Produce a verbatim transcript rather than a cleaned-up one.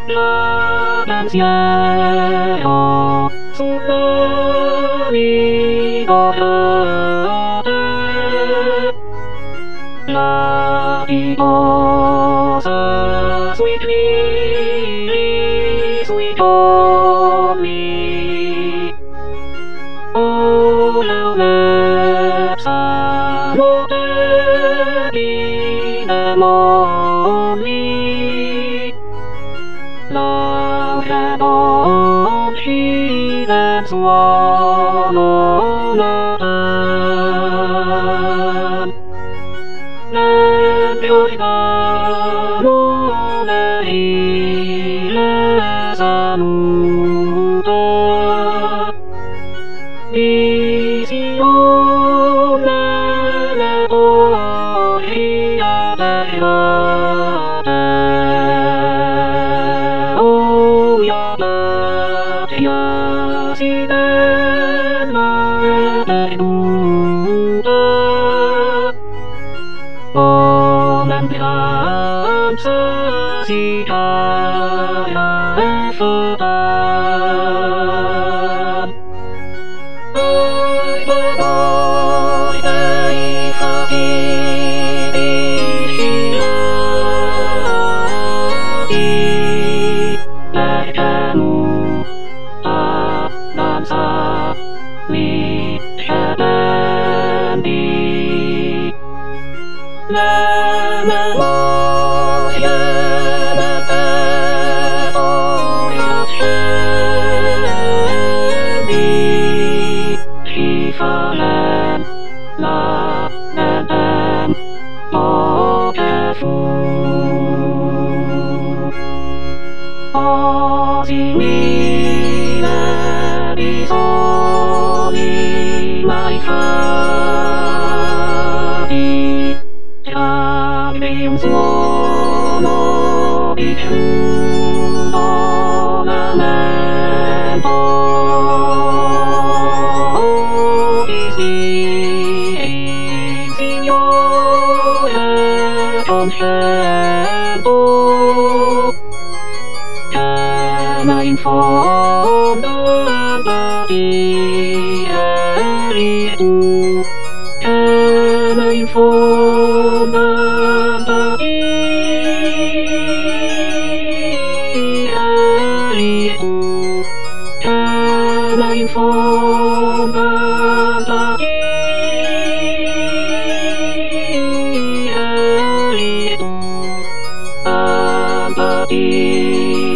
l'anziano sulla vita la riposa sui figli, sui tombi. Oh, l'elepsano degli demoni, laure non scide suono lontano. L'engiornano le ile saluta, visione le voglia beate. Oh, Iapetia si della venuta, l'ambulanza si cala e fata. Noi dei fatichi vigilati, perché nulla non sa li cedenti. Le memorie del petto accenti ci farem la nel tempo che fu. Oh, simile bisogni mai fatti, chiami un suono visciuto lamento. Oh, di sì, Signore contento, chiama in fondo di eri tu, chiama in fondo di eri tu, chiama in fondo di eri tu,